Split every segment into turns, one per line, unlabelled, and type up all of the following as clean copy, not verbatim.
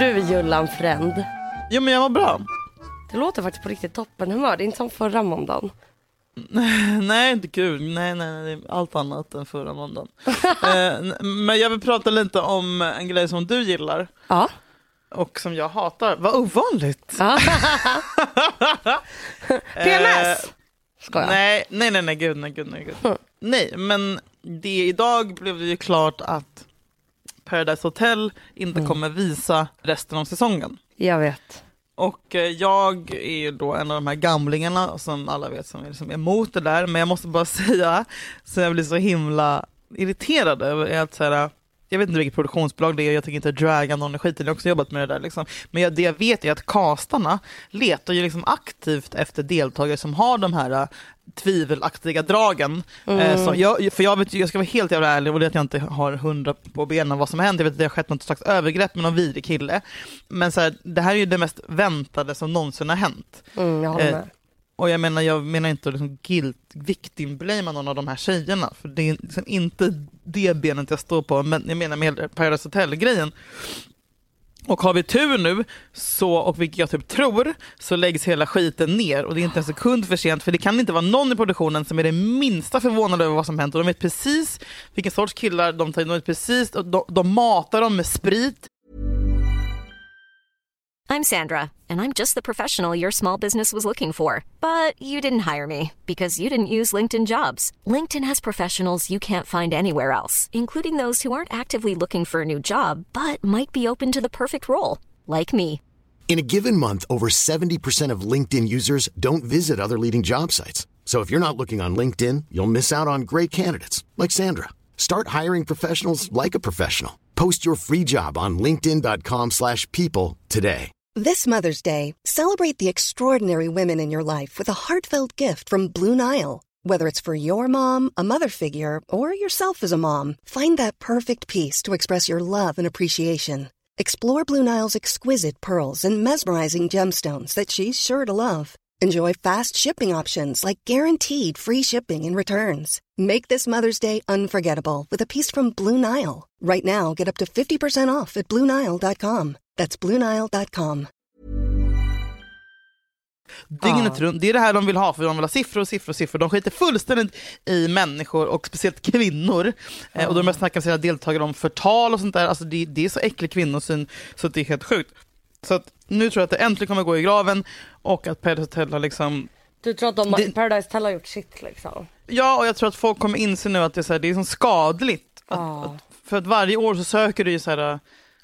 du, Jullan Fränd?
Jo, men jag var bra.
Det låter faktiskt på riktigt toppenhumör. Det är inte som förra måndagen.
Nej, inte kul. Nej, det är allt annat än förra måndagen. Men jag vill prata lite om en grej som du gillar.
Ja.
Och som jag hatar. Vad ovanligt.
PMS. Ska jag?
Nej, gud. Nej, men idag blev det ju klart att Paradise Hotel inte kommer visa resten av säsongen.
Jag vet.
Och jag är ju då en av de här gamlingarna som alla vet som är liksom emot det där. Men jag måste bara säga, så jag blir så himla irriterad över att så här, jag vet inte vilket produktionsbolag det är, jag tänker inte draga någon skit, jag har också jobbat med det där liksom. Men det jag vet är att castarna letar ju liksom aktivt efter deltagare som har de här tvivelaktiga dragen. Så jag ska vara helt jävla ärlig och det att jag inte har 100 på benen vad som hänt. Jag vet att det har skett något slags övergrepp med någon vidrig kille. Men så här, det här är ju det mest väntade som någonsin har hänt.
Jag håller med.
Och jag menar inte att liksom victim-blamea någon av de här tjejerna. För det är liksom inte det benet jag står på. Men jag menar med Paradise Hotel-grejen. Och har vi tur nu, och vilket jag typ tror, så läggs hela skiten ner. Och det är inte en sekund för sent. För det kan inte vara någon i produktionen som är det minsta förvånade över vad som hänt. Och de vet precis vilken sorts killar de tar. De vet precis, de matar dem med sprit.
I'm Sandra, and I'm just the professional your small business was looking for. But you didn't hire me because you didn't use LinkedIn Jobs. LinkedIn has professionals you can't find anywhere else, including those who aren't actively looking for a new job, but might be open to the perfect role, like me.
In a given month, over 70% of LinkedIn users don't visit other leading job sites. So if you're not looking on LinkedIn, you'll miss out on great candidates, like Sandra. Start hiring professionals like a professional. Post your free job on linkedin.com/people today.
This Mother's Day, celebrate the extraordinary women in your life with a heartfelt gift from Blue Nile. Whether it's for your mom, a mother figure, or yourself as a mom, find that perfect piece to express your love and appreciation. Explore Blue Nile's exquisite pearls and mesmerizing gemstones that she's sure to love. Enjoy fast shipping options like guaranteed free shipping and returns. Make this Mother's Day unforgettable with a piece from Blue Nile. Right now, get up to 50% off at BlueNile.com. That's BlueNile.com.
Dygnet runt. Det är det här de vill ha, för de vill ha siffror. De skiter fullständigt i människor och speciellt kvinnor. Och de har snackat med sina deltagare om förtal och sånt där. Alltså det är så äcklig kvinnosyn så det är helt sjukt. Så att nu tror jag att det äntligen kommer gå i graven och att Paradise Hotel har liksom...
Du tror att Paradise Hotel har gjort shit liksom?
Ja, och jag tror att folk kommer inse nu att det är så skadligt. För att varje år så söker du ju vad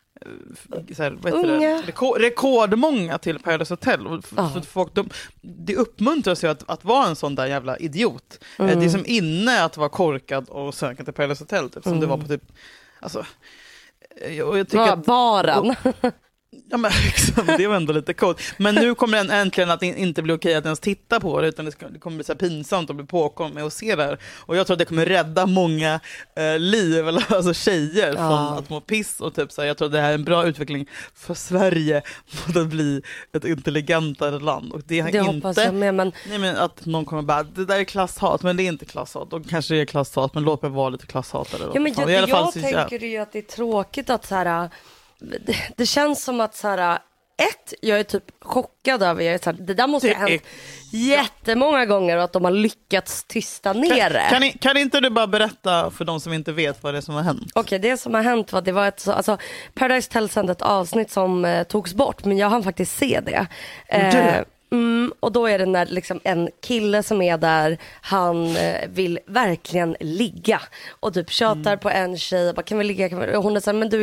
heter det? Rekordmånga till Paradise Hotel. Så folk, det uppmuntras ju att vara en sån där jävla idiot. Det är som inne att vara korkad och söka till Paradise Hotel typ, som det var på typ... Alltså, och jag tycker
baren.
Ja, men liksom, det var ändå lite coolt. Men nu kommer den äntligen att inte bli okej att ens titta på det, utan det kommer bli så här pinsamt att bli påkommen med att se det här. Och jag tror att det kommer rädda många liv, eller alltså tjejer, från att må piss och typ så här. Jag tror att det här är en bra utveckling för Sverige mot att bli ett intelligentare land. Och det inte
hoppas jag med, men...
Nej, men att någon kommer bara, det där är klasshat, men det är inte klasshat. Och kanske det är klasshat, men låt mig vara lite klasshatare.
Ja, men jag tänker ju att det är tråkigt att så här... Det känns som att så här, jag är typ chockad över det där måste ha hänt jättemånga gånger och att de har lyckats tysta ner det.
Kan inte du bara berätta för de som inte vet vad det är som har hänt?
Okej, det som har hänt var att det var Paradise Hotel sände ett avsnitt som togs bort, men jag hann faktiskt se det. Och då är det när liksom en kille som är där, han vill verkligen ligga och typ tjatar på en tjej, bara, kan vi ligga? Och hon är så här, men du...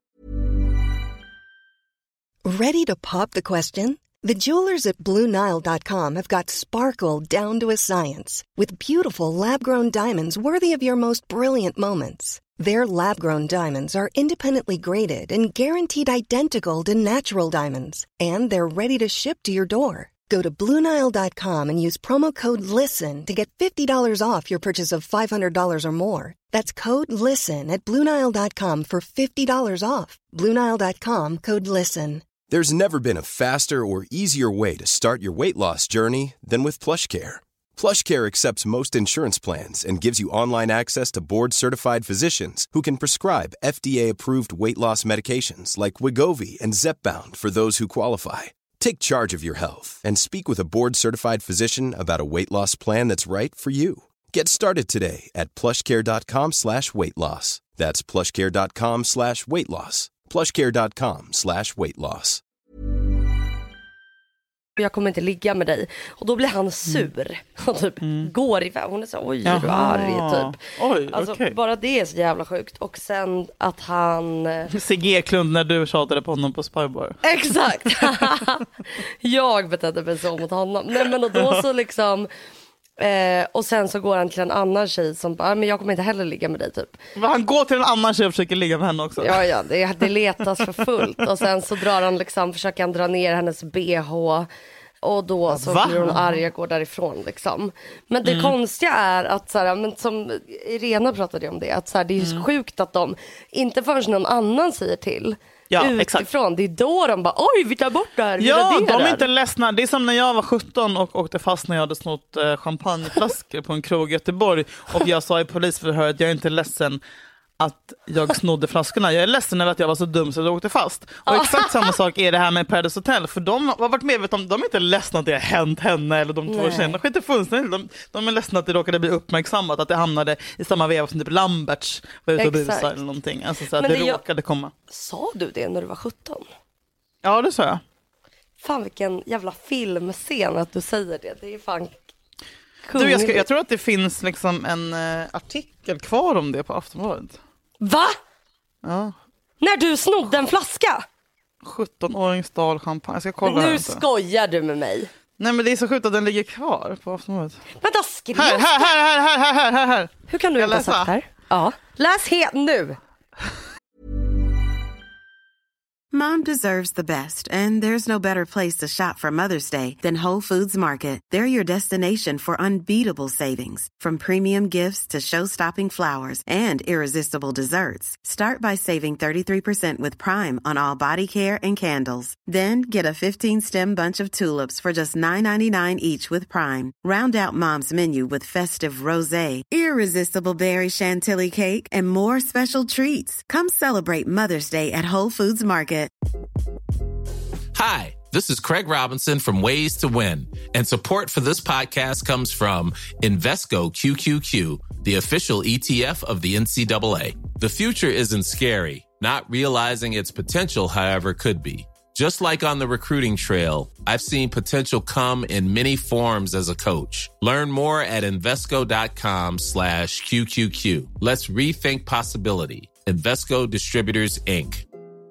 Ready to pop the question? The jewelers at BlueNile.com have got sparkle down to a science with beautiful lab-grown diamonds worthy of your most brilliant moments. Their lab-grown diamonds are independently graded and guaranteed identical to natural diamonds, and they're ready to ship to your door. Go to BlueNile.com and use promo code LISTEN to get $50 off your purchase of $500 or more. That's code LISTEN at BlueNile.com for $50 off. BlueNile.com, code LISTEN.
There's never been a faster or easier way to start your weight loss journey than with PlushCare. PlushCare accepts most insurance plans and gives you online access to board-certified physicians who can prescribe FDA-approved weight loss medications like Wegovy and Zepbound for those who qualify. Take charge of your health and speak with a board-certified physician about a weight loss plan that's right for you. Get started today at plushcare.com/weightloss. That's plushcare.com/weightloss. plushcare.com/weightloss.
Jag kommer inte ligga med dig. Och då blir han sur. Och typ går iväg. Hon är så, oj, är du arg typ.
Oj,
alltså,
okay.
Bara det är så jävla sjukt. Och sen att han...
C.G. Klund när du tjatade på honom på Spybar.
Exakt. Jag betedde mig så mot honom. Nej, men och då så liksom... och sen så går han till en annan tjej som bara, men jag kommer inte heller ligga med dig typ.
Men han går till en annan tjej och försöker ligga med henne också.
Ja, det letas för fullt. Och sen så drar han liksom, försöker han dra ner hennes BH. Och då så blir hon arg och går därifrån liksom. Men det konstiga är att så här, men som Irena pratade om det, att så här, det är så sjukt att de inte förrän någon annan säger till.
Ja,
utifrån.
exakt.
Det är då de bara, oj, vi tar bort det här.
Ja, de är inte ledsna. Det är som när jag var 17 och åkte fast när jag hade snott champagneflaskor på en krog i Göteborg. Och jag sa i polisförhör att jag är inte ledsen att jag snodde flaskorna. Jag är ledsen över att jag var så dum så jag åkte fast. Och exakt samma sak är det här med Paradise Hotel. För de har varit medvetna om, de är inte ledsna att det har hänt henne eller de två tjejerna. De är inte fullständigt. De är ledsna att det råkade bli uppmärksammat, att det hamnade i samma veva som typ Lamberts var ute och busade eller någonting. Alltså så att det råkade komma.
Sa du det när du var 17?
Ja, det sa jag.
Fan, vilken jävla filmscen att du säger det. Det är fan...
Du, jag tror att det finns liksom en artikel kvar om det på Aftonbladet.
Va?
Ja.
När du snodde en flaska?
17-åring stal champagne. Jag ska kolla.
Men nu skojar du med mig.
Nej, men det är så sjukt att den ligger kvar på Aftonbladet.
Vänta, skriv.
Här.
Hur kan du inte ha sagt här? Ja. Läs nu.
Mom deserves the best, and there's no better place to shop for Mother's Day than Whole Foods Market. They're your destination for unbeatable savings, from premium gifts to show-stopping flowers and irresistible desserts. Start by saving 33% with Prime on all body care and candles. Then get a 15-stem bunch of tulips for just $9.99 each with Prime. Round out Mom's menu with festive rosé, irresistible berry chantilly cake, and more special treats. Come celebrate Mother's Day at Whole Foods Market.
Hi, this is Craig Robinson from Ways to Win, and support for this podcast comes from Invesco QQQ, the official ETF of the NCAA. The future isn't scary. Not realizing its potential, however, could be. Just like on the recruiting trail, I've seen potential come in many forms as a coach. Learn more at Invesco.com/QQQ. Let's rethink possibility. Invesco Distributors, Inc.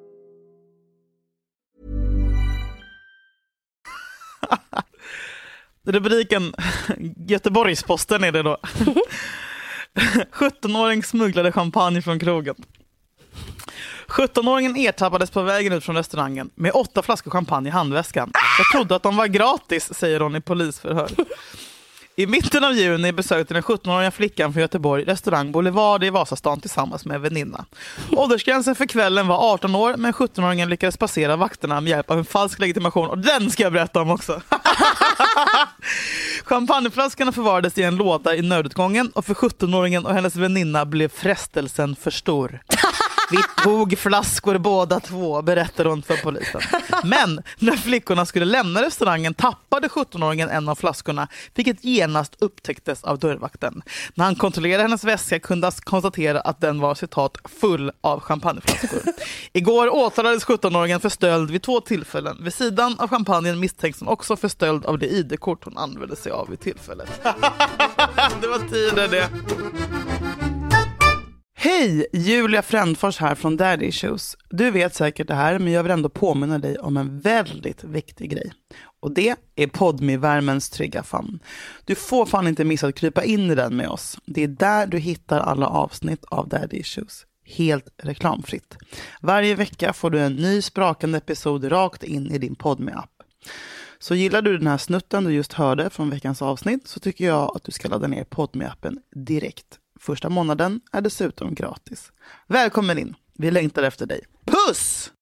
Rubriken Göteborgsposten är det då. 17-åring smugglade champagne från krogen. 17-åringen ertappades på vägen ut från restaurangen med 8 flaskor champagne i handväskan. Jag trodde att de var gratis, säger hon i polisförhör. I mitten av juni besökte den 17-åriga flickan från Göteborg restaurang Boulevard i Vasastan tillsammans med en väninna. Åldersgränsen för kvällen var 18 år, men 17-åringen lyckades passera vakterna med hjälp av en falsk legitimation. Och den ska jag berätta om också. Champagneflaskorna förvarades i en låda i nödutgången, och för 17-åringen och hennes väninna blev frestelsen för stor. Vi tog flaskor båda två, berättar hon för polisen. Men när flickorna skulle lämna restaurangen tappade 17-åringen en av flaskorna, vilket genast upptäcktes av dörrvakten. När han kontrollerade hennes väska kunde han konstatera att den var, citat, full av champagneflaskor. Igår åtalades 17-åringen för stöld vid 2 tillfällen. Vid sidan av champagnen misstänks hon också för stöld av det ID-kort hon använde sig av vid tillfället. Det var tiden det. Hej, Julia Frändfors här från Daddy Issues. Du vet säkert det här, men jag vill ändå påminna dig om en väldigt viktig grej. Och det är Podme-värmens trygga famn. Du får fan inte missa att krypa in i den med oss. Det är där du hittar alla avsnitt av Daddy Issues. Helt reklamfritt. Varje vecka får du en ny sprakande episod rakt in i din Podme-app. Så gillar du den här snutten du just hörde från veckans avsnitt, så tycker jag att du ska ladda ner Podme-appen direkt. Första månaden är dessutom gratis. Välkommen in. Vi längtar efter dig. Puss!